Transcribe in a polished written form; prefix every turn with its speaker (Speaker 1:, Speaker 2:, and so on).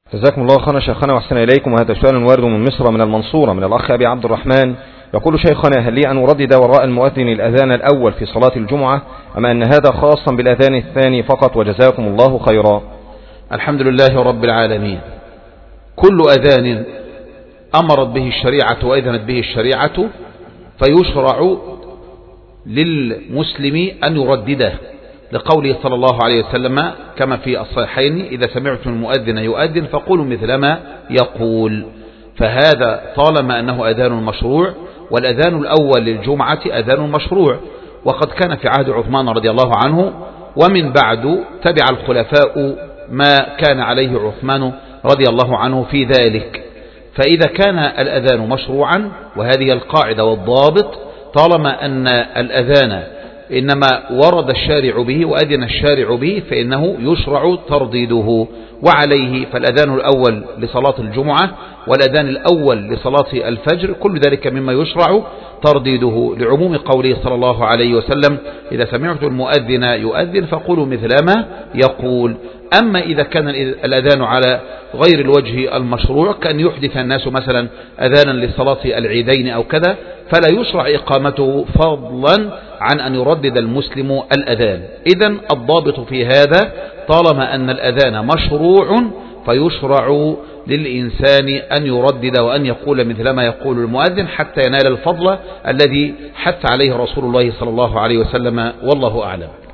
Speaker 1: جزاكم الله خيرا شيخنا واحسن إليكم. وهذا سؤال وارد من مصر من المنصورة من الأخ أبي عبد الرحمن، يقول: شيخنا، هل لي أن أردد وراء المؤذن الأذان الأول في صلاة الجمعة، أما أن هذا خاصا بالأذان الثاني فقط؟ وجزاكم الله خيرا.
Speaker 2: الحمد لله رب العالمين. كل أذان أمرت به الشريعة وأذنت به الشريعة فيشرع للمسلم أن يردده، لقوله صلى الله عليه وسلم كما في الصحيحين: إذا سمعتم المؤذن يؤذن فقولوا مثل ما يقول. فهذا طالما أنه أذان مشروع، والأذان الأول للجمعة أذان مشروع، وقد كان في عهد عثمان رضي الله عنه، ومن بعد تبع الخلفاء ما كان عليه عثمان رضي الله عنه في ذلك. فإذا كان الأذان مشروعا، وهذه القاعدة والضابط، طالما أن الأذان إنما ورد الشارع به وأذن الشارع به فإنه يشرع ترديده. وعليه فالأذان الأول لصلاة الجمعة والأذان الأول لصلاة الفجر كل ذلك مما يشرع ترديده، لعموم قوله صلى الله عليه وسلم: إذا سمعت المؤذن يؤذن فقولوا مثل ما يقول. أما إذا كان الأذان على غير الوجه المشروع، كأن يحدث الناس مثلا أذانا لصلاة العيدين أو كذا، فلا يشرع إقامته فضلا عن أن يردد المسلم الأذان. إذن الضابط في هذا طالما أن الأذان مشروع فيشرع للإنسان أن يردد وأن يقول مثل ما يقول المؤذن حتى ينال الفضل الذي حث عليه رسول الله صلى الله عليه وسلم، والله أعلم.